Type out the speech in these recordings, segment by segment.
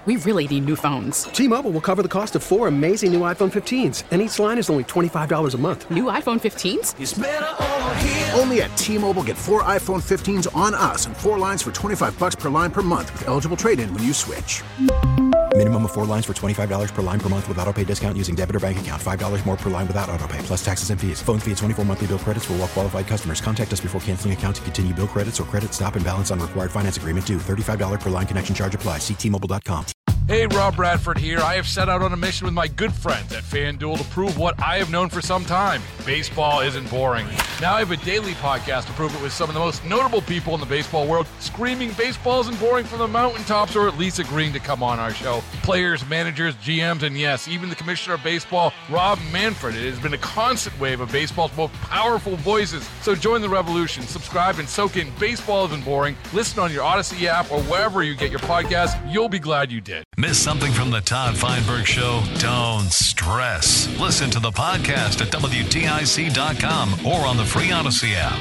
We really need new phones. T-Mobile will cover the cost of 4 amazing new iPhone 15s, and each line is only $25 a month. New iPhone 15s? It's better over here. Only at T-Mobile, get 4 iPhone 15s on us and 4 lines for $25 per line per month with eligible trade-in when you switch. Minimum of 4 lines for $25 per line per month with autopay discount using debit or bank account. $5 more per line without autopay, plus taxes and fees. Phone fee at 24 monthly bill credits for well-qualified customers. Contact us before canceling account to continue bill credits or credit stop and balance on required finance agreement due. $35 per line connection charge applies. See T-Mobile.com. Hey, Rob Bradford here. I have set out on a mission with my good friends at FanDuel to prove what I have known for some time. Baseball isn't boring. Now I have a daily podcast to prove it with some of the most notable people in the baseball world, screaming baseball isn't boring from the mountaintops, or at least agreeing to come on our show. Players, managers, GMs, and yes, even the commissioner of baseball, Rob Manfred. It has been a constant wave of baseball's most powerful voices. So join the revolution. Subscribe and soak in Baseball Isn't Boring. Listen on your Odyssey app or wherever you get your podcast. You'll be glad you did. Miss something from the Todd Feinberg Show? Don't stress. Listen to the podcast at WTIC.com or on the free Odyssey app.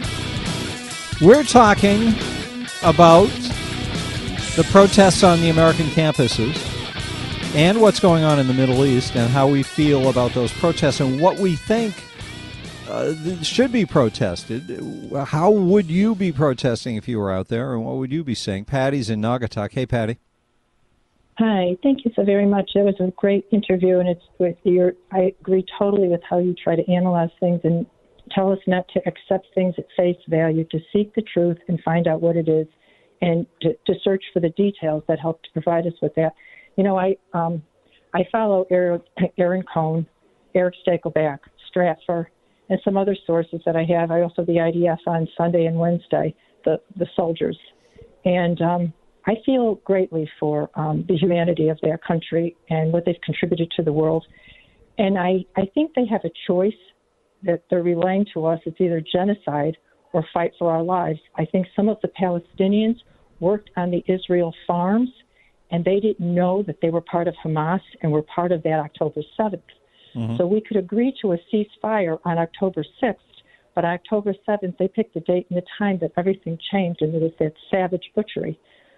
We're talking about the protests on the American campuses and what's going on in the Middle East and how we feel about those protests and what we think should be protested. How would you be protesting if you were out there, and what would you be saying? Patty's in Naugatuck. Hey, Patty. Hi, thank you so very much. It was a great interview, and I agree totally with how you try to analyze things and tell us not to accept things at face value, to seek the truth and find out what it is, and to search for the details that help to provide us with that. You know, I follow Aaron Cohn, Eric Stakelback, Stratfor, and some other sources that I have. I also the IDF on Sunday and Wednesday, the soldiers, and I feel greatly for the humanity of their country and what they've contributed to the world. And I think they have a choice that they're relaying to us. It's either genocide or fight for our lives. I think some of the Palestinians worked on the Israel farms, and they didn't know that they were part of Hamas and were part of that October 7th. Mm-hmm. So we could agree to a ceasefire on October 6th, but on October 7th, they picked the date and the time that everything changed, and there was that savage butchery.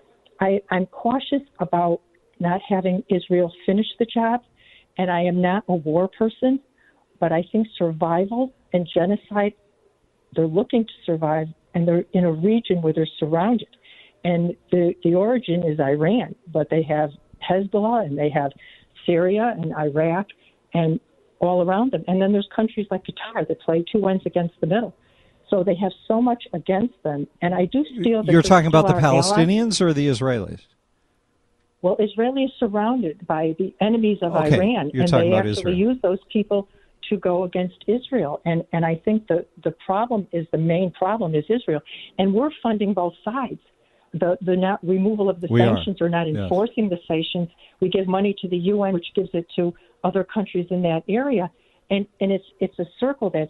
I'm cautious about not having Israel finish the job, and I am not a war person, but I think survival and genocide, they're looking to survive, and they're in a region where they're surrounded. And the origin is Iran, but they have Hezbollah, and they have Syria and Iraq and all around them. And then there's countries like Qatar that play two ends against the middle. So they have so much against them, and I do feel that you're talking about the Palestinians or the Israelis? Well, Israel is surrounded by the enemies of Okay, Iran, you're and talking they about actually Israel. use those people to go against Israel. And I think the problem is, the main problem is Israel, and we're funding both sides. The not removal of the sanctions or not enforcing the sanctions. We give money to the UN, which gives it to other countries in that area, and it's a circle that's.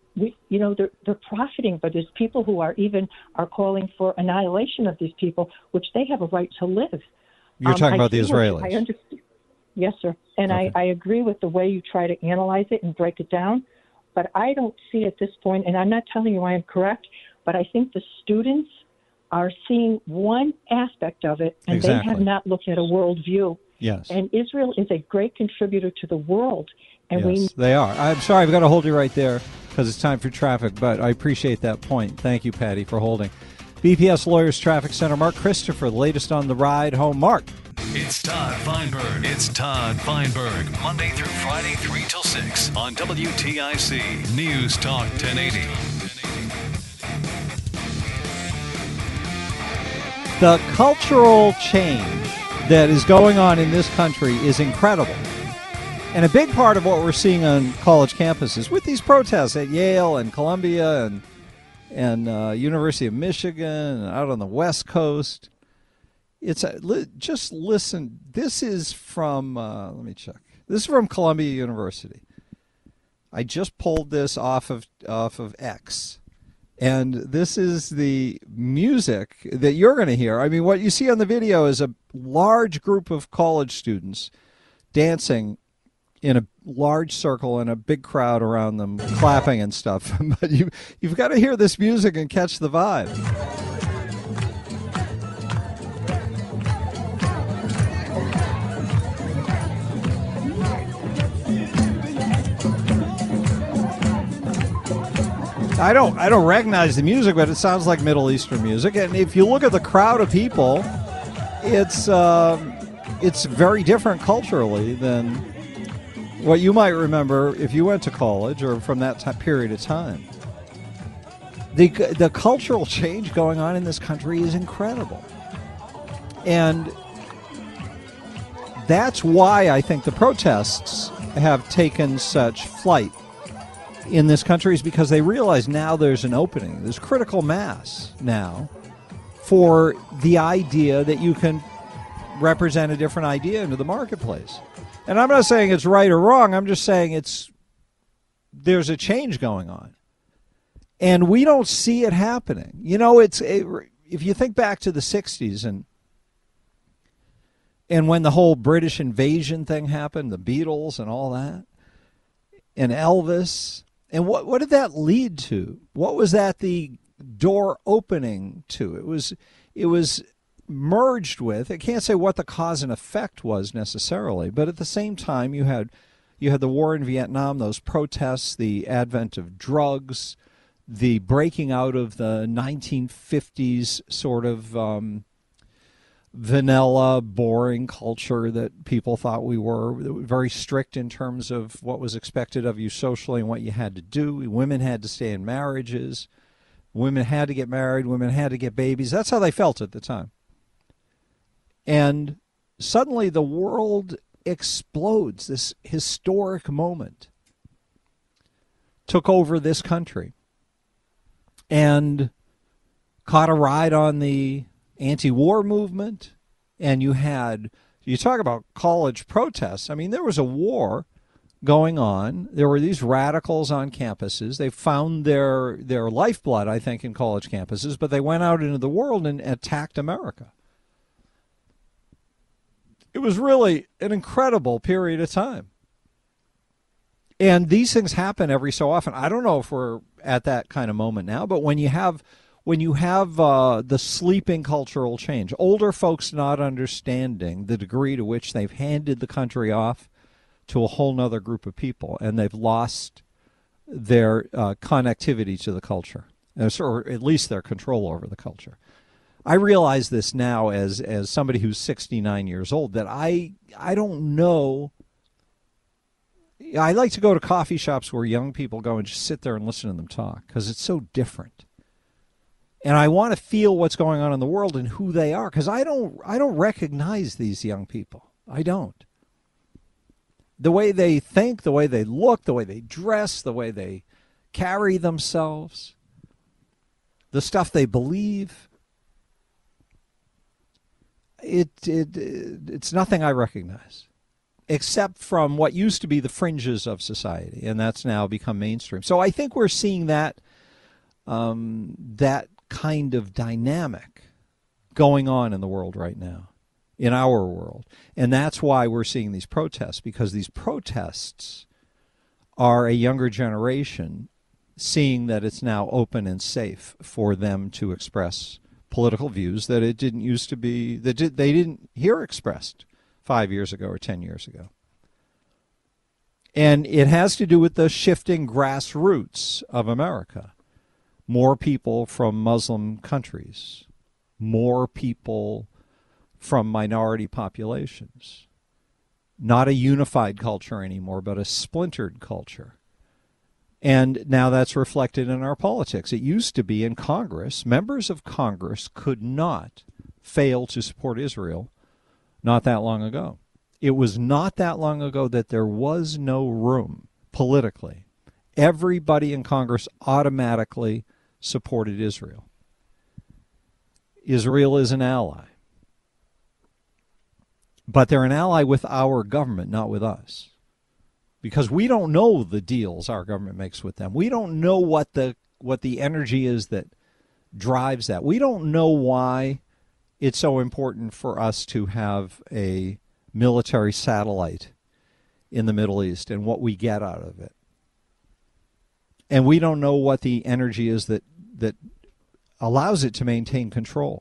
They're profiting, but there's people who are calling for annihilation of these people, which they have a right to live. You're talking about the Israelis. I understand. Yes, sir. And Okay. I agree with the way you try to analyze it and break it down, but I don't see at this point, and I'm not telling you I am correct, but I think the students are seeing one aspect of it, and Exactly. they have not looked at a worldview. Yes. And Israel is a great contributor to the world. And Yes, they are. I'm sorry, I've got to hold you right there because it's time for traffic, but I appreciate that point. Thank you, Patty, for holding. BPS Lawyers Traffic Center, Mark Christopher, the latest on the ride home. Mark. It's Todd Feinberg. It's Todd Feinberg. Monday through Friday, 3 till 6 on WTIC News Talk 1080. The cultural change that is going on in this country is incredible. And a big part of what we're seeing on college campuses with these protests at Yale and Columbia and University of Michigan and out on the West Coast, just listen. This is from, let me check. This is from Columbia University. I just pulled this off of X. And this is the music that you're going to hear. I mean, what you see on the video is a large group of college students dancing in a large circle and a big crowd around them clapping and stuff. But you've got to hear this music and catch the vibe. I don't recognize the music, but it sounds like Middle Eastern music. And if you look at the crowd of people, it's very different culturally than what you might remember if you went to college or from that period of time. The cultural change going on in this country is incredible. And that's why I think the protests have taken such flight in this country, is because they realize now there's an opening. There's critical mass now for the idea that you can represent a different idea into the marketplace. And I'm not saying it's right or wrong. I'm just saying there's a change going on. And we don't see it happening. You know, if you think back to the 60s and when the whole British invasion thing happened, the Beatles and all that, and Elvis, and what did that lead to? What was that the door opening to? It was merged with, I can't say what the cause and effect was necessarily, but at the same time you had the war in Vietnam, those protests, the advent of drugs, the breaking out of the 1950s sort of vanilla, boring culture that people thought we were, very strict in terms of what was expected of you socially and what you had to do. Women had to stay in marriages. Women had to get married. Women had to get babies. That's how they felt at the time. And suddenly the world explodes. This historic moment took over this country and caught a ride on the anti-war movement. And you talk about college protests. I mean, there was a war going on. There were these radicals on campuses. They found their lifeblood, I think, in college campuses, but they went out into the world and attacked America. It was really an incredible period of time. And these things happen every so often. I don't know if we're at that kind of moment now, but when you have the sleeping cultural change, older folks not understanding the degree to which they've handed the country off to a whole nother group of people, and they've lost their connectivity to the culture, or at least their control over the culture. I realize this now as somebody who's 69 years old, that I don't know. I like to go to coffee shops where young people go and just sit there and listen to them talk, because it's so different. And I want to feel what's going on in the world and who they are, because I don't recognize these young people. I don't. The way they think, the way they look, the way they dress, the way they carry themselves, the stuff they believe. It's nothing I recognize, except from what used to be the fringes of society, and that's now become mainstream. So I think we're seeing that kind of dynamic going on in the world right now, in our world. And that's why we're seeing these protests, because these protests are a younger generation seeing that it's now open and safe for them to express political views that it didn't used to be, that they didn't hear expressed 5 years ago or 10 years ago. And it has to do with the shifting grassroots of America. More people from Muslim countries, more people from minority populations. Not a unified culture anymore, but a splintered culture. And now that's reflected in our politics. It used to be in Congress, members of Congress could not fail to support Israel not that long ago. It was not that long ago that there was no room politically. Everybody in Congress automatically supported Israel. Israel is an ally. But they're an ally with our government, not with us. Because we don't know the deals our government makes with them. We don't know what the energy is that drives that. We don't know why it's so important for us to have a military satellite in the Middle East and what we get out of it. And we don't know what the energy is that allows it to maintain control.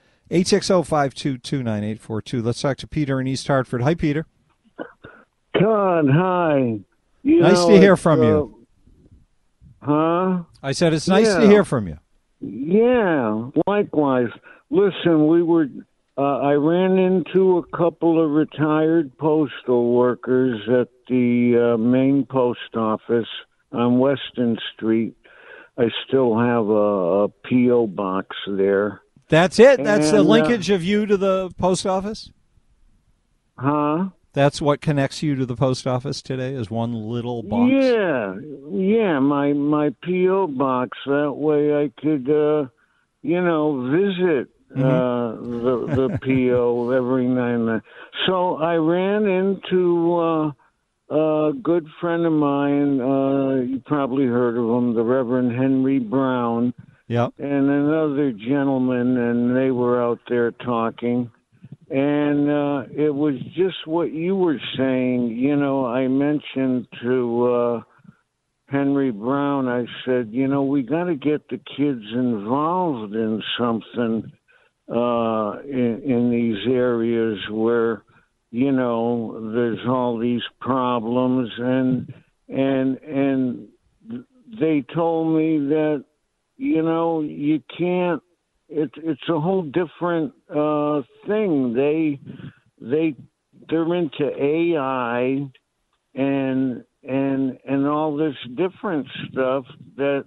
860-522-9842. Let's talk to Peter in East Hartford. Hi, Peter. Con, hi. Nice to hear from you. Huh? I said it's nice to hear from you. Yeah, likewise. Listen, I ran into a couple of retired postal workers at the main post office on Weston Street. I still have a P.O. box there. That's it? That's the linkage of you to the post office? Huh? That's what connects you to the post office today, is one little box? Yeah, my P.O. box. That way I could, visit the P.O. every now and then. So I ran into a good friend of mine, you probably heard of him, the Reverend Henry Brown, yep, and another gentleman, and they were out there talking. And it was just what you were saying. I mentioned to Henry Brown, I said, we got to get the kids involved in something in these areas where, there's all these problems. And they told me that, you can't. It's a whole different thing. They're into AI and all this different stuff that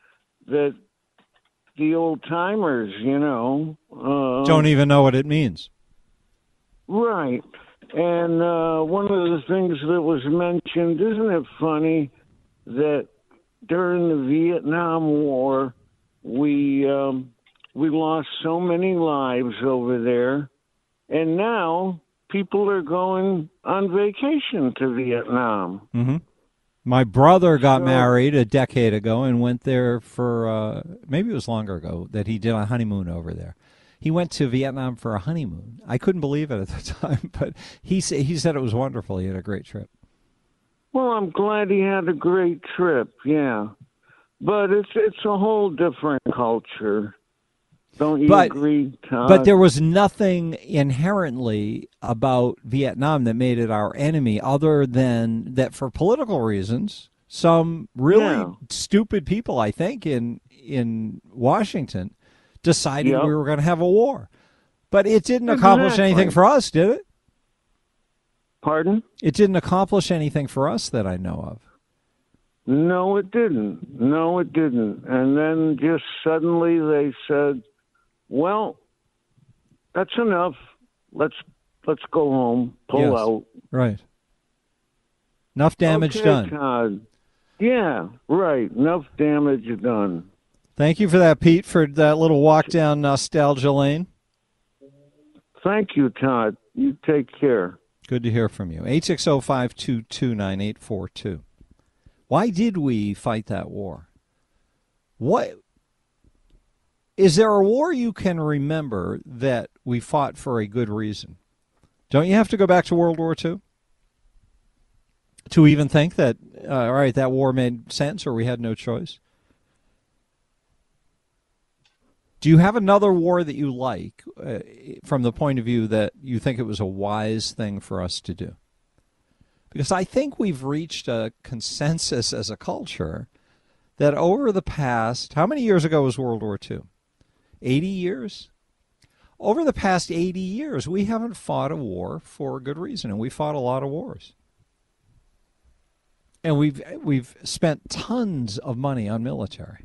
the old timers, don't even know what it means. Right. And one of the things that was mentioned, isn't it funny that during the Vietnam War we lost so many lives over there, and now people are going on vacation to Vietnam. Mm-hmm. My brother got married a decade ago and went there for, maybe it was longer ago, that he did a honeymoon over there. He went to Vietnam for a honeymoon. I couldn't believe it at the time, but he said it was wonderful. He had a great trip. Well, I'm glad he had a great trip, yeah. But it's a whole different culture. Don't you agree, Todd? But there was nothing inherently about Vietnam that made it our enemy, other than that for political reasons, some really stupid people, I think, in Washington decided we were going to have a war. But it didn't accomplish anything for us, did it? Pardon? It didn't accomplish anything for us that I know of. No, it didn't. And then just suddenly they said, well, that's enough. Let's go home. Pull out. Right. Enough damage done. Todd. Yeah, right. Enough damage done. Thank you for that, Pete, for that little walk down nostalgia lane. Thank you, Todd. You take care. Good to hear from you. 860-522-9842. Why did we fight that war? What is there a war you can remember that we fought for a good reason? Don't you have to go back to World War II to even think that, all right, that war made sense or we had no choice? Do you have another war that you like from the point of view that you think it was a wise thing for us to do? Because I think we've reached a consensus as a culture that over the past, how many years ago was World War II? 80 years? Over the past 80 years, we haven't fought a war for a good reason, and we fought a lot of wars. And we've spent tons of money on military.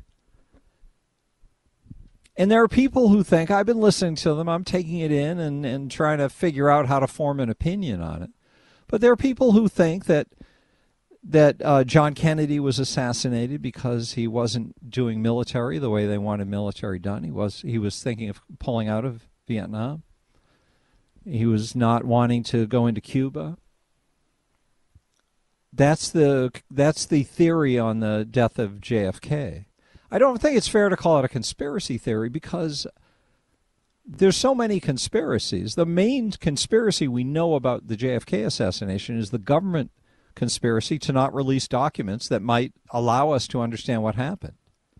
And there are people who think, I've been listening to them, I'm taking it in and trying to figure out how to form an opinion on it. But there are people who think that John Kennedy was assassinated because he wasn't doing military the way they wanted military done. He was thinking of pulling out of Vietnam. He was not wanting to go into Cuba. That's the theory on the death of JFK. I don't think it's fair to call it a conspiracy theory because there's so many conspiracies. The main conspiracy we know about the JFK assassination is the government conspiracy to not release documents that might allow us to understand what happened.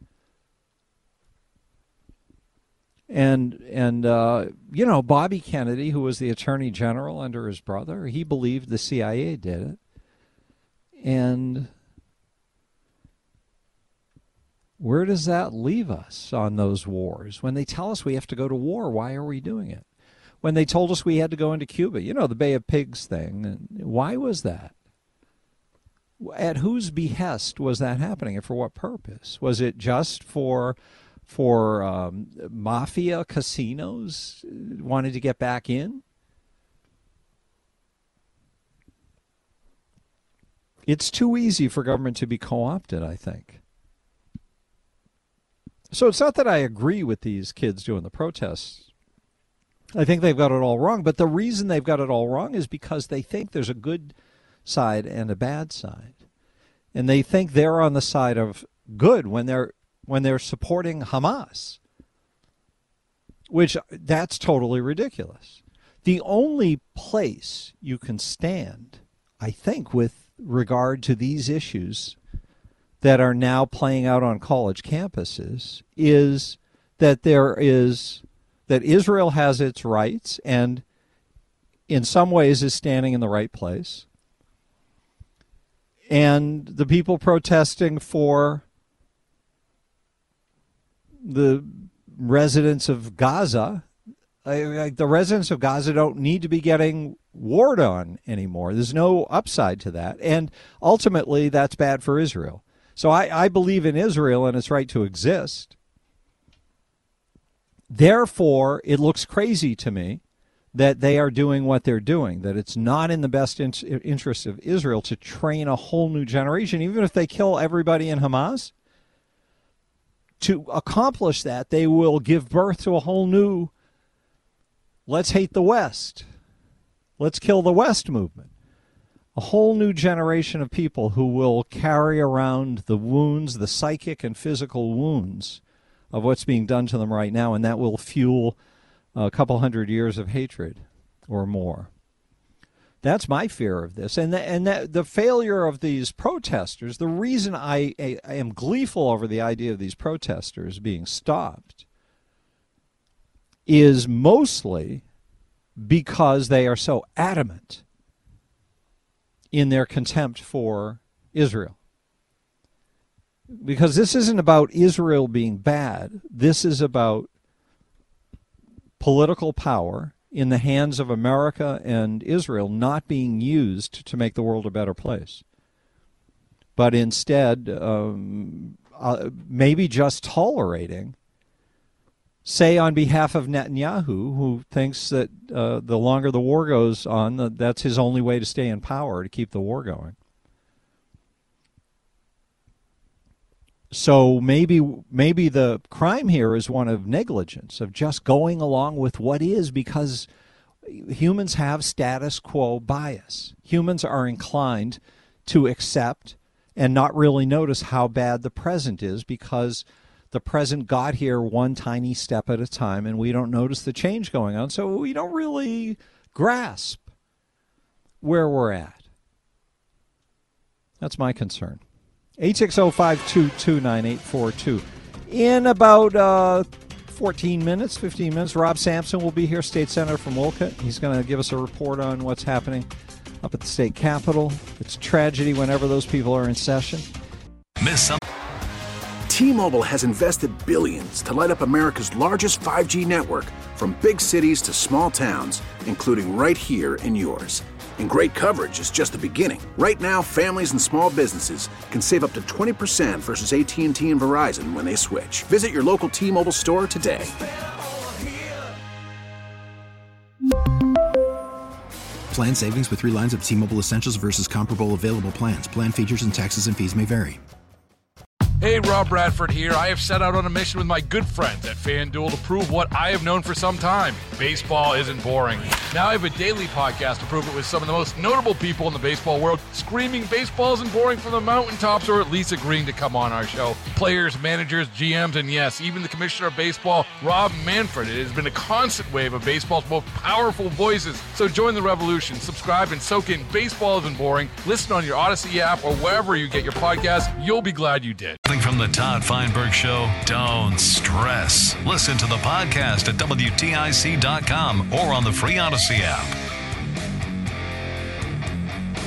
And Bobby Kennedy, who was the attorney general under his brother, he believed the CIA did it. And Where does that leave us on those wars? When they tell us we have to go to war, why are we doing it? When they told us we had to go into Cuba, the Bay of Pigs thing, why was that? At whose behest was that happening, and for what purpose? Was it just for mafia casinos wanted to get back in? It's too easy for government to be co-opted, I think. So it's not that I agree with these kids doing the protests. I think they've got it all wrong, but the reason they've got it all wrong is because they think there's a good side and a bad side. And they think they're on the side of good when they're supporting Hamas, which that's totally ridiculous. The only place you can stand, I think, with regard to these issues that are now playing out on college campuses is that that Israel has its rights and in some ways is standing in the right place. And the people protesting for the residents of Gaza, the residents of Gaza don't need to be getting warred on anymore. There's no upside to that. And ultimately, that's bad for Israel. So I believe in Israel and its right to exist. Therefore, it looks crazy to me that they are doing what they're doing, that it's not in the best interest of Israel to train a whole new generation, even if they kill everybody in Hamas. To accomplish that, they will give birth to a whole new, let's hate the West, let's kill the West movement. A whole new generation of people who will carry around the wounds, the psychic and physical wounds of what's being done to them right now, and that will fuel a couple hundred years of hatred or more. That's my fear of this. And the failure of these protesters, the reason I am gleeful over the idea of these protesters being stopped is mostly because they are so adamant in their contempt for Israel. Because this isn't about Israel being bad. This is about political power in the hands of America and Israel not being used to make the world a better place, but instead maybe just tolerating, say on behalf of Netanyahu, who thinks that the longer the war goes on, that's his only way to stay in power, to keep the war going. So maybe the crime here is one of negligence, of just going along with what is, because humans have status quo bias. Humans are inclined to accept and not really notice how bad the present is, because the present got here one tiny step at a time, and we don't notice the change going on, so we don't really grasp where we're at. That's my concern. 860-522-9842. In about 15 minutes, Rob Sampson will be here, State Senator from Wolcott. He's going to give us a report on what's happening up at the state capitol. It's a tragedy whenever those people are in session. Miss some. T-Mobile has invested billions to light up America's largest 5G network, from big cities to small towns, including right here in yours. And great coverage is just the beginning. Right now, families and small businesses can save up to 20% versus AT&T and Verizon when they switch. Visit your local T-Mobile store today. Plan savings with 3 lines of T-Mobile Essentials versus comparable available plans. Plan features and taxes and fees may vary. Hey, Rob Bradford here. I have set out on a mission with my good friends at FanDuel to prove what I have known for some time. Baseball isn't boring. Now I have a daily podcast to prove it with some of the most notable people in the baseball world, screaming baseball isn't boring from the mountaintops, or at least agreeing to come on our show. Players, managers, GMs, and yes, even the commissioner of baseball, Rob Manfred. It has been a constant wave of baseball's most powerful voices. So join the revolution. Subscribe and soak in Baseball Isn't Boring. Listen on your Odyssey app or wherever you get your podcasts. You'll be glad you did. From the Todd Feinberg Show, don't stress. Listen to the podcast at WTIC.com or on the free Odyssey app.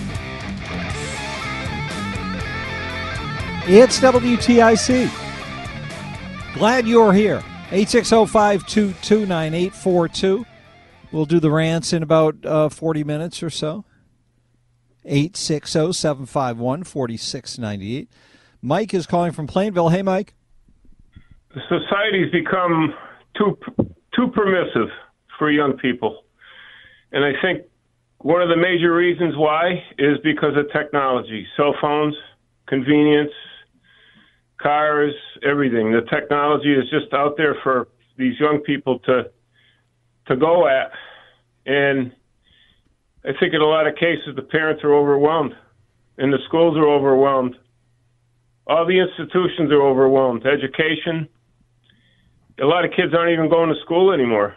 It's WTIC. Glad you're here. 860-522-9842. We'll do the rants in about 40 minutes or so. 860-751-4698. Mike is calling from Plainville. Hey, Mike. Society's become too permissive for young people. And I think one of the major reasons why is because of technology. Cell phones, convenience, cars, everything. The technology is just out there for these young people to go at. And I think in a lot of cases the parents are overwhelmed and the schools are overwhelmed. All the institutions are overwhelmed. Education. A lot of kids aren't even going to school anymore.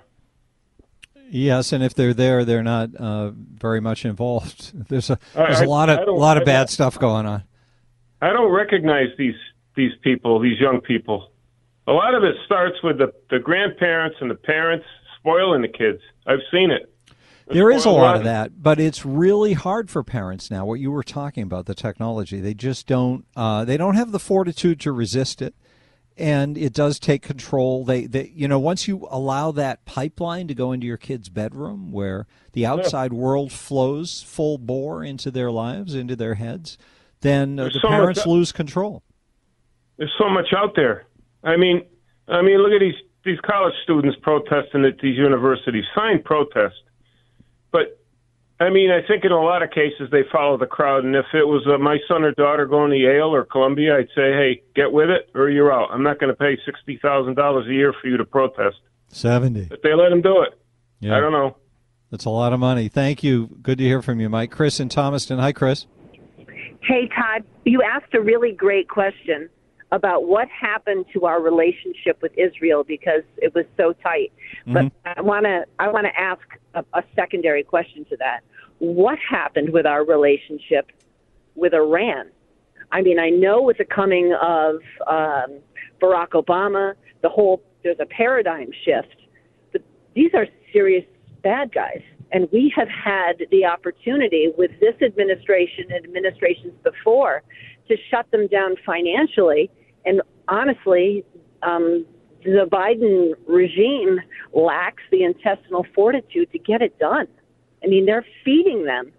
Yes, and if they're there, they're not very much involved. There's a lot of bad stuff going on. I don't recognize these people, these young people. A lot of it starts with the grandparents and the parents spoiling the kids. I've seen it. There is a lot of that, but it's really hard for parents now. What you were talking about, the technology, they just don't. They don't have the fortitude to resist it. And it does take control. They once you allow that pipeline to go into your kid's bedroom where the outside world flows full bore into their lives, into their heads, then the parents lose control. There's so much out there. I mean, look at these college students protesting at these universities. Fine protest. But, I think in a lot of cases they follow the crowd, and if it was my son or daughter going to Yale or Columbia, I'd say, hey, get with it or you're out. I'm not going to pay $60,000 a year for you to protest. 70. But they let them do it. Yeah. I don't know. That's a lot of money. Thank you. Good to hear from you, Mike. Chris in Thomaston. Hi, Chris. Hey, Todd. You asked a really great question about what happened to our relationship with Israel because it was so tight. But I want to ask a secondary question to that. What happened with our relationship with Iran? I know with the coming of Barack Obama, there's a paradigm shift. But these are serious bad guys. And we have had the opportunity with this administration and administrations before to shut them down financially. And honestly, the Biden regime lacks the intestinal fortitude to get it done. They're feeding them,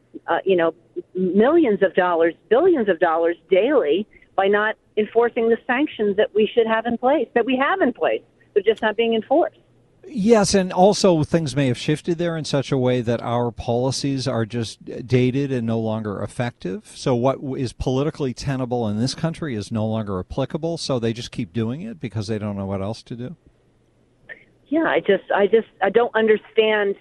millions of dollars, billions of dollars daily by not enforcing the sanctions that we should have in place, that we have in place. They're just not being enforced. Yes, and also things may have shifted there in such a way that our policies are just dated and no longer effective. So what is politically tenable in this country is no longer applicable, so they just keep doing it because they don't know what else to do. Yeah, I don't understand,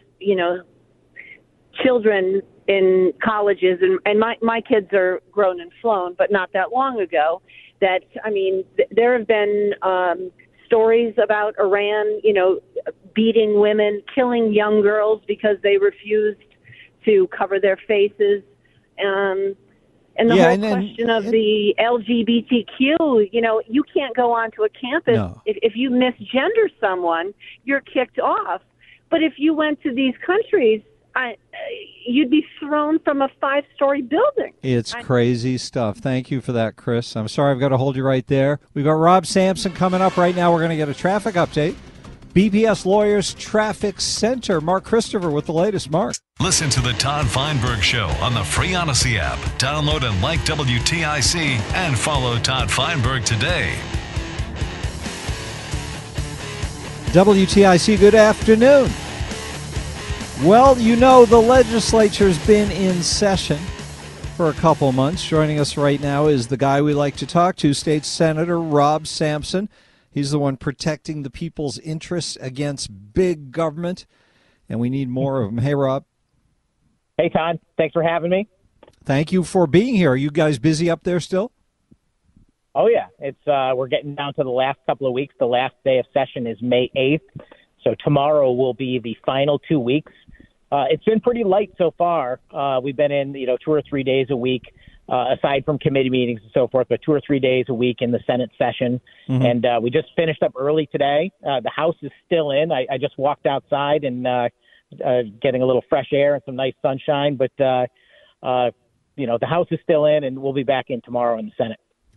children in colleges, and my kids are grown and flown, but not that long ago, that, there have been stories about Iran, beating women, killing young girls because they refused to cover their faces. And the whole question of the LGBTQ, you can't go onto a campus. No. If you misgender someone, you're kicked off. But if you went to these countries, you'd be thrown from a 5-story building. It's crazy stuff. Thank you for that, Chris. I'm sorry I've got to hold you right there. We've got Rob Sampson coming up right now. We're going to get a traffic update. BPS Lawyers Traffic Center. Mark Christopher with the latest. Mark. Listen to the Todd Feinberg Show on the free Odyssey app. Download and like WTIC and follow Todd Feinberg today. WTIC, good afternoon. Well, the legislature's been in session for a couple months. Joining us right now is the guy we like to talk to, State Senator Rob Sampson. He's the one protecting the people's interests against big government, and we need more of them. Hey, Rob. Hey, Todd. Thanks for having me. Thank you for being here. Are you guys busy up there still? Oh, yeah. It's we're getting down to the last couple of weeks. The last day of session is May 8th, so tomorrow will be the final 2 weeks. It's been pretty light so far. We've been in, 2 or 3 days a week, aside from committee meetings and so forth, but 2 or 3 days a week in the Senate session. Mm-hmm. And we just finished up early today. The House is still in. I just walked outside and getting a little fresh air and some nice sunshine. But, the House is still in, and we'll be back in tomorrow in the Senate.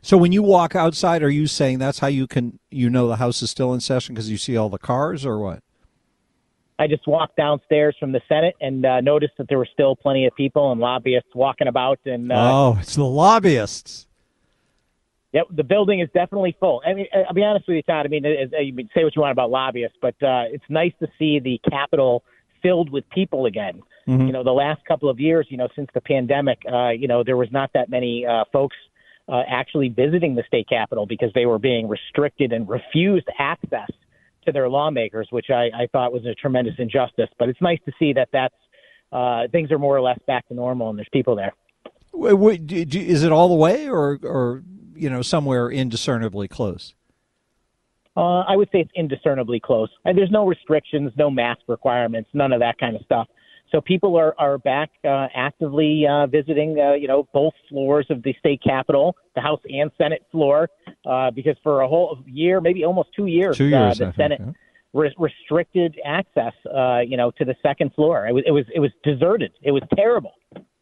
So when you walk outside, are you saying that's how you know the House is still in session because you see all the cars, or what? I just walked downstairs from the Senate and noticed that there were still plenty of people and lobbyists walking about. And it's the lobbyists. Yep, the building is definitely full. I mean, I'll be honest with you, Todd. I mean, you can say what you want about lobbyists, but it's nice to see the Capitol filled with people again. Mm-hmm. You know, the last couple of years, since the pandemic, there was not that many folks actually visiting the state capitol because they were being restricted and refused access to their lawmakers, which I thought was a tremendous injustice. But it's nice to see that things are more or less back to normal and there's people there. Is it all the way or somewhere indiscernibly close? I would say it's indiscernibly close. And there's no restrictions, no mask requirements, none of that kind of stuff. So people are back actively visiting, both floors of the state capitol, the House and Senate floor, because for a whole year, maybe almost 2 years, the Senate restricted access, to the second floor. It was deserted. It was terrible.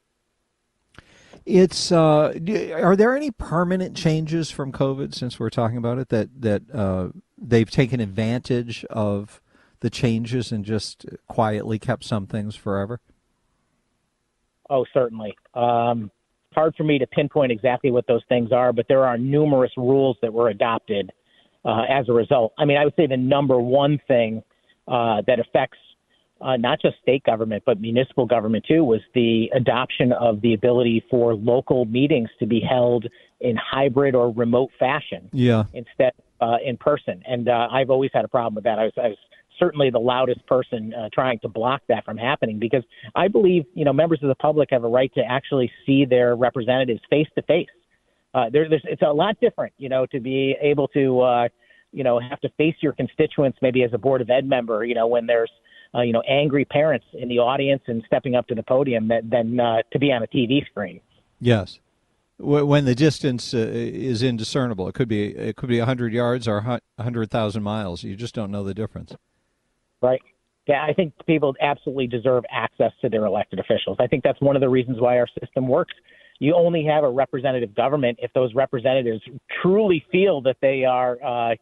It's are there any permanent changes from COVID, since we're talking about it, that they've taken advantage of the changes and just quietly kept some things forever? Oh, certainly. Hard for me to pinpoint exactly what those things are, but there are numerous rules that were adopted as a result. I mean, I would say the number one thing that affects not just state government, but municipal government too, was the adoption of the ability for local meetings to be held in hybrid or remote fashion instead in person. And I've always had a problem with that. I was certainly the loudest person trying to block that from happening, because I believe, members of the public have a right to actually see their representatives face to face. It's a lot different, to be able to, have to face your constituents maybe as a Board of Ed member, when there's, angry parents in the audience and stepping up to the podium than to be on a TV screen. Yes. When the distance is indiscernible, it could be 100 yards or 100,000 miles. You just don't know the difference. Right. Yeah, I think people absolutely deserve access to their elected officials. I think that's one of the reasons why our system works. You only have a representative government if those representatives truly feel that they are,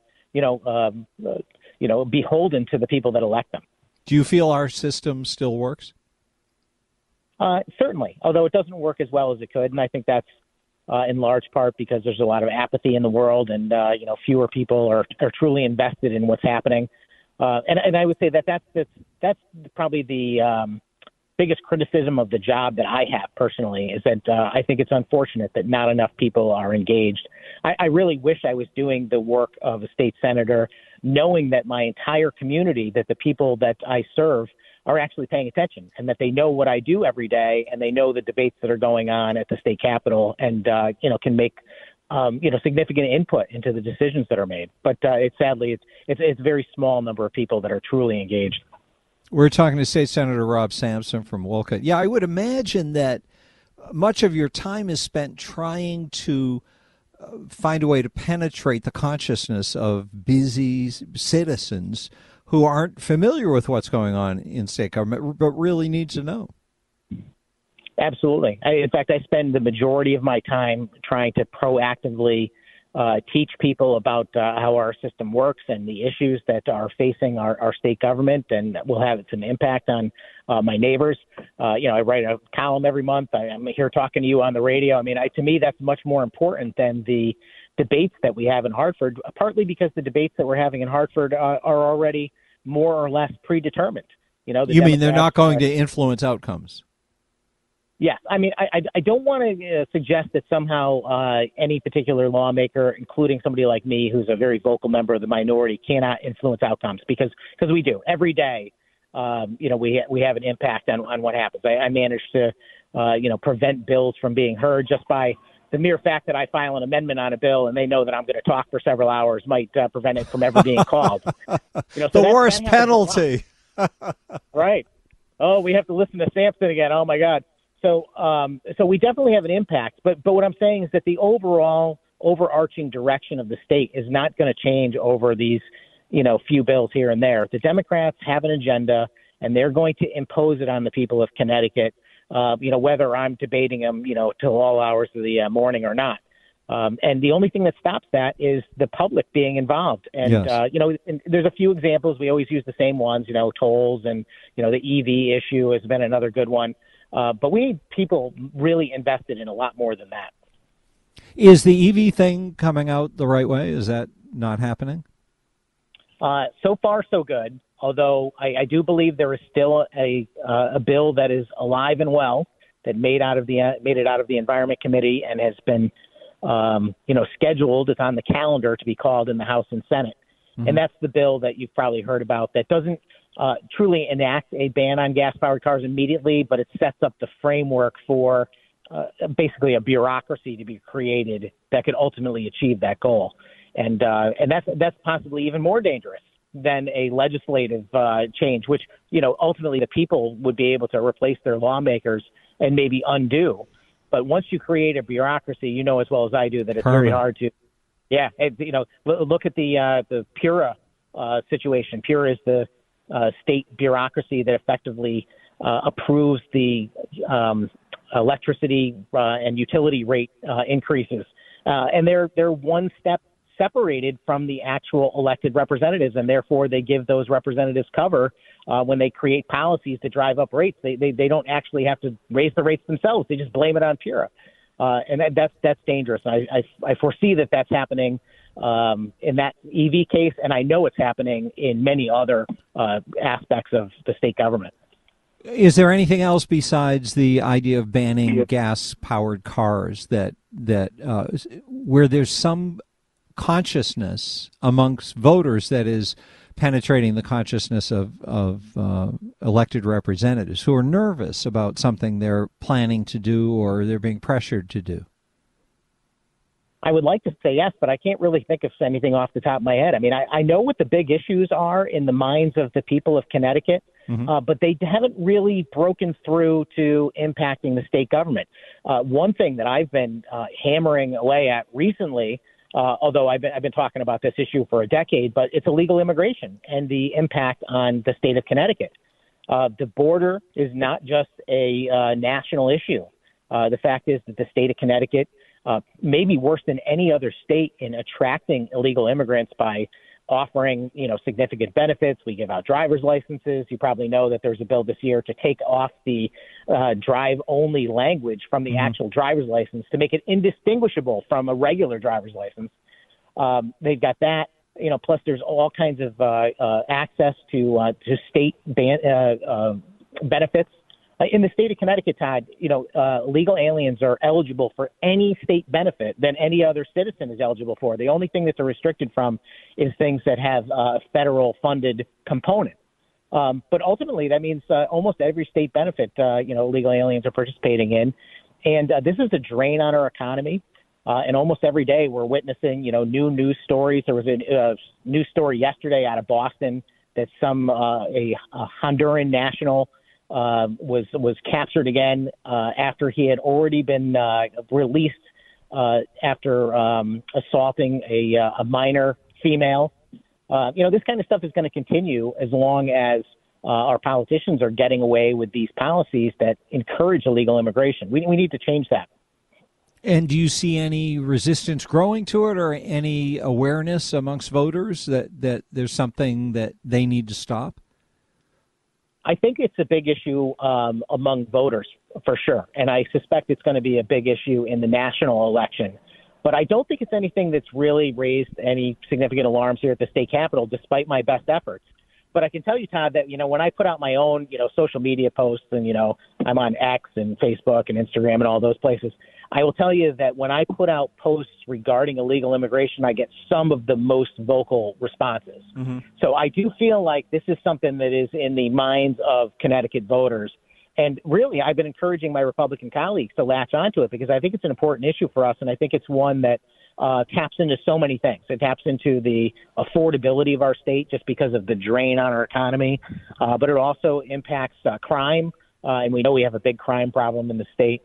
beholden to the people that elect them. Do you feel our system still works? Certainly, although it doesn't work as well as it could, and I think that's in large part because there's a lot of apathy in the world, and fewer people are truly invested in what's happening. And I would say that's probably the biggest criticism of the job that I have personally, is that I think it's unfortunate that not enough people are engaged. I really wish I was doing the work of a state senator, knowing that my entire community, that the people that I serve are actually paying attention, and that they know what I do every day, and they know the debates that are going on at the state capitol, and can make significant input into the decisions that are made. But it's a very small number of people that are truly engaged. We're talking to State Senator Rob Sampson from Wolcott. Yeah, I would imagine that much of your time is spent trying to find a way to penetrate the consciousness of busy citizens who aren't familiar with what's going on in state government, but really need to know. Absolutely. In fact, I spend the majority of my time trying to proactively teach people about how our system works and the issues that are facing our state government, and will have an impact on my neighbors. I write a column every month. I'm here talking to you on the radio. I mean, to me, that's much more important than the debates that we have in Hartford, partly because the debates that we're having in Hartford are already more or less predetermined. You mean they're not going to influence outcomes? Yes. I mean, I don't want to suggest that somehow any particular lawmaker, including somebody like me, who's a very vocal member of the minority, cannot influence outcomes, because we do. Every day, we have an impact on what happens. I manage to, prevent bills from being heard just by the mere fact that I file an amendment on a bill and they know that I'm going to talk for several hours might prevent it from ever being called. The worst penalty. Right. Oh, we have to listen to Sampson again. Oh, my God. So we definitely have an impact. But what I'm saying is that the overarching direction of the state is not going to change over these, few bills here and there. The Democrats have an agenda, and they're going to impose it on the people of Connecticut, whether I'm debating them, till all hours of the morning or not. And the only thing that stops that is the public being involved. And, Yes. and there's a few examples. We always use the same ones, tolls and, the EV issue has been another good one. But we need people really invested in a lot more than that. Is the EV thing coming out the right way? Is that not happening? So far, so good. Although I do believe there is still a bill that is alive and well that made it out of the Environment Committee and has been, scheduled. It's on the calendar to be called in the House and Senate. Mm-hmm. And that's the bill that you've probably heard about that doesn't truly enact a ban on gas-powered cars immediately, but it sets up the framework for basically a bureaucracy to be created that could ultimately achieve that goal. And that's possibly even more dangerous than a legislative change, which, ultimately the people would be able to replace their lawmakers and maybe undo. But once you create a bureaucracy, you know as well as I do that it's very hard to. Yeah, look at the PURA situation. PURA is the state bureaucracy that effectively approves the electricity and utility rate increases, and they're one step separated from the actual elected representatives, and therefore they give those representatives cover when they create policies to drive up rates. They don't actually have to raise the rates themselves. They just blame it on PURA. And that's dangerous. I foresee that that's happening in that EV case, and I know it's happening in many other aspects of the state government. Is there anything else besides the idea of banning gas-powered cars that where there's some consciousness amongst voters that is penetrating the consciousness of elected representatives who are nervous about something they're planning to do or they're being pressured to do? I would like to say yes, but I can't really think of anything off the top of my head. I mean, I know what the big issues are in the minds of the people of Connecticut, but they haven't really broken through to impacting the state government. One thing that I've been hammering away at recently, although I've been talking about this issue for a decade, but it's illegal immigration and the impact on the state of Connecticut. The border is not just a national issue. The fact is that the state of Connecticut may be worse than any other state in attracting illegal immigrants by offering, significant benefits. We give out driver's licenses. You probably know that there's a bill this year to take off the drive-only language from the actual driver's license to make it indistinguishable from a regular driver's license. They've got that, plus there's all kinds of access to state benefits. In the state of Connecticut, Todd, legal aliens are eligible for any state benefit than any other citizen is eligible for. The only thing that they're restricted from is things that have a federal funded component. But ultimately, that means almost every state benefit, legal aliens are participating in. And this is a drain on our economy. And almost every day we're witnessing, new news stories. There was a news story yesterday out of Boston that a Honduran national was captured again after he had already been released after assaulting a minor female. This kind of stuff is going to continue as long as our politicians are getting away with these policies that encourage illegal immigration. We need to change that. And do you see any resistance growing to it or any awareness amongst voters that there's something that they need to stop? I think it's a big issue among voters, for sure. And I suspect it's going to be a big issue in the national election. But I don't think it's anything that's really raised any significant alarms here at the state capitol, despite my best efforts. But I can tell you, Todd, that, when I put out my own, social media posts and, I'm on X and Facebook and Instagram and all those places, I will tell you that when I put out posts regarding illegal immigration, I get some of the most vocal responses. Mm-hmm. So I do feel like this is something that is in the minds of Connecticut voters. And really, I've been encouraging my Republican colleagues to latch onto it because I think it's an important issue for us. And I think it's one that taps into so many things. It taps into the affordability of our state just because of the drain on our economy. But it also impacts crime. And we know we have a big crime problem in the state.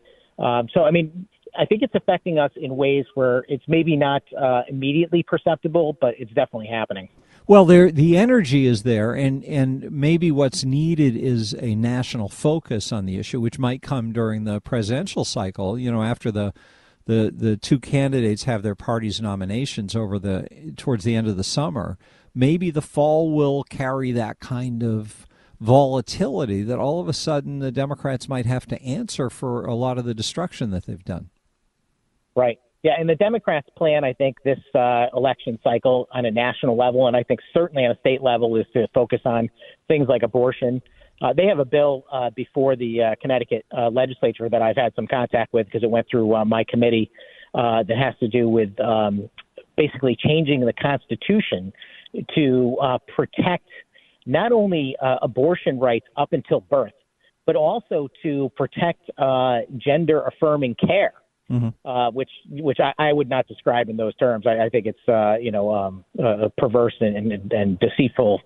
I think it's affecting us in ways where it's maybe not immediately perceptible, but it's definitely happening. Well, the energy is there, and maybe what's needed is a national focus on the issue, which might come during the presidential cycle, after the the two candidates have their party's nominations towards the end of the summer, maybe the fall will carry that kind of volatility that all of a sudden the Democrats might have to answer for a lot of the destruction that they've done. Right. Yeah, and the Democrats' plan, I think, this election cycle on a national level, and I think certainly on a state level, is to focus on things like abortion. They have a bill before the Connecticut legislature that I've had some contact with because it went through my committee that has to do with basically changing the Constitution to protect not only abortion rights up until birth, but also to protect gender-affirming care. Mm-hmm. Which I would not describe in those terms. I think it's perverse and deceitful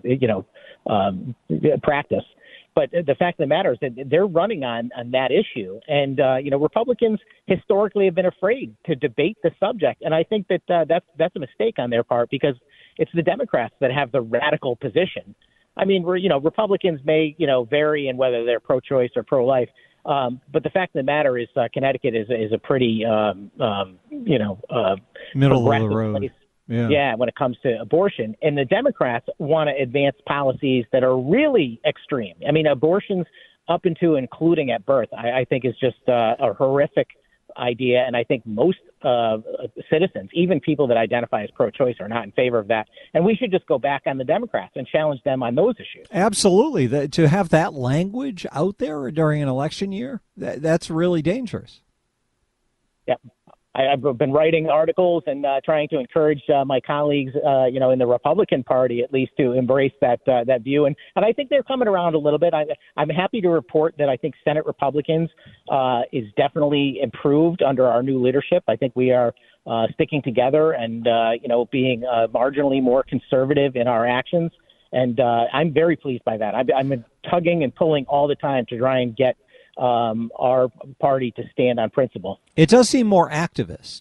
practice. But the fact of the matter is that they're running on that issue, and Republicans historically have been afraid to debate the subject, and I think that that's a mistake on their part because it's the Democrats that have the radical position. I mean, Republicans may vary in whether they're pro-choice or pro-life. But the fact of the matter is Connecticut is a pretty, middle of the road. Place. Yeah, when it comes to abortion. And the Democrats want to advance policies that are really extreme. I mean, abortions up into including at birth, I think is just a horrific idea. And I think most citizens, even people that identify as pro-choice, are not in favor of that. And we should just go back on the Democrats and challenge them on those issues. Absolutely. To have that language out there during an election year, that's really dangerous. Yeah. I've been writing articles and trying to encourage my colleagues, in the Republican Party at least, to embrace that view. And I think they're coming around a little bit. I'm happy to report that I think Senate Republicans is definitely improved under our new leadership. I think we are sticking together and, being marginally more conservative in our actions. And I'm very pleased by that. I'm tugging and pulling all the time to try and get our party to stand on principle. It does seem more activist.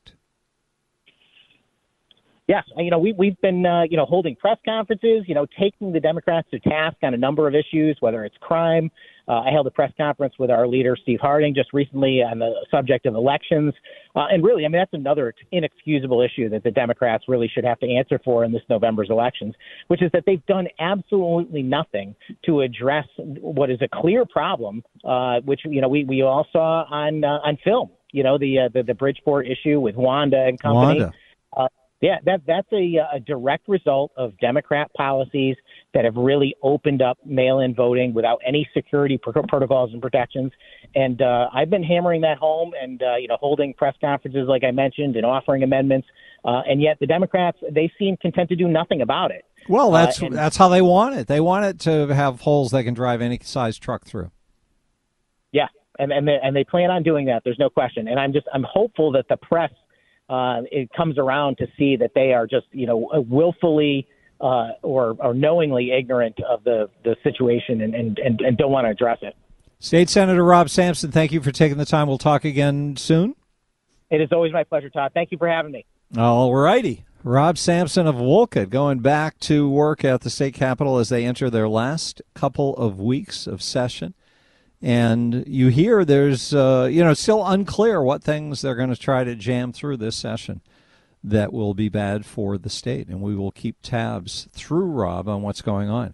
Yes, we've been holding press conferences, taking the Democrats to task on a number of issues, whether it's crime. I held a press conference with our leader, Steve Harding, just recently on the subject of elections. And really, that's another inexcusable issue that the Democrats really should have to answer for in this November's elections, which is that they've done absolutely nothing to address what is a clear problem, which, we all saw on film, the Bridgeport issue with Wanda and company. Wanda. Yeah, that's a direct result of Democrat policies that have really opened up mail-in voting without any security protocols and protections. And I've been hammering that home and, holding press conferences, like I mentioned, and offering amendments. And yet the Democrats, they seem content to do nothing about it. Well, that's how they want it. They want it to have holes they can drive any size truck through. Yeah, and they plan on doing that. There's no question. And I'm hopeful that the press it comes around to see that they are just, willfully or knowingly ignorant of the situation and don't want to address it. State Senator Rob Sampson, thank you for taking the time. We'll talk again soon. It is always my pleasure, Todd. Thank you for having me. All righty. Rob Sampson of Wolcott going back to work at the state capitol as they enter their last couple of weeks of session. And you hear there's, still unclear what things they're going to try to jam through this session that will be bad for the state. And we will keep tabs through Rob on what's going on.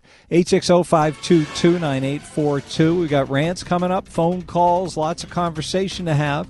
860-522-9842. We got rants coming up, phone calls, lots of conversation to have.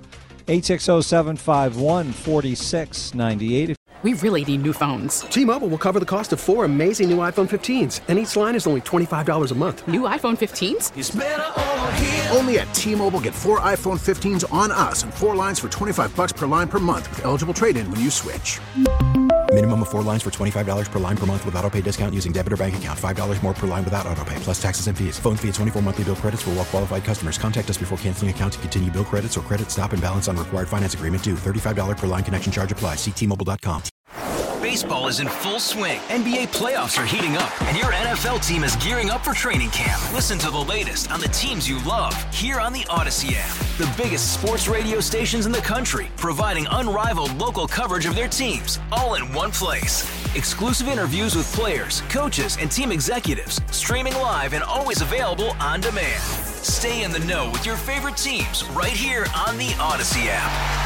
860-751-4698. We really need new phones. T-Mobile will cover the cost of 4 amazing new iPhone 15s, and each line is only $25 a month. New iPhone 15s? It's better over here. Only at T-Mobile, get 4 iPhone 15s on us and 4 lines for $25 per line per month with eligible trade-in when you switch. Minimum of 4 lines for $25 per line per month with auto-pay discount using debit or bank account. $5 more per line without auto-pay, plus taxes and fees. Phone fee at 24 monthly bill credits for well-qualified customers. Contact us before canceling account to continue bill credits or credit stop and balance on required finance agreement due. $35 per line connection charge applies. See T-Mobile.com. Baseball is in full swing. NBA playoffs are heating up, and your NFL team is gearing up for training camp. Listen to the latest on the teams you love here on the Odyssey app. The biggest sports radio stations in the country, providing unrivaled local coverage of their teams, all in one place. Exclusive interviews with players, coaches, and team executives, streaming live and always available on demand. Stay in the know with your favorite teams right here on the Odyssey app.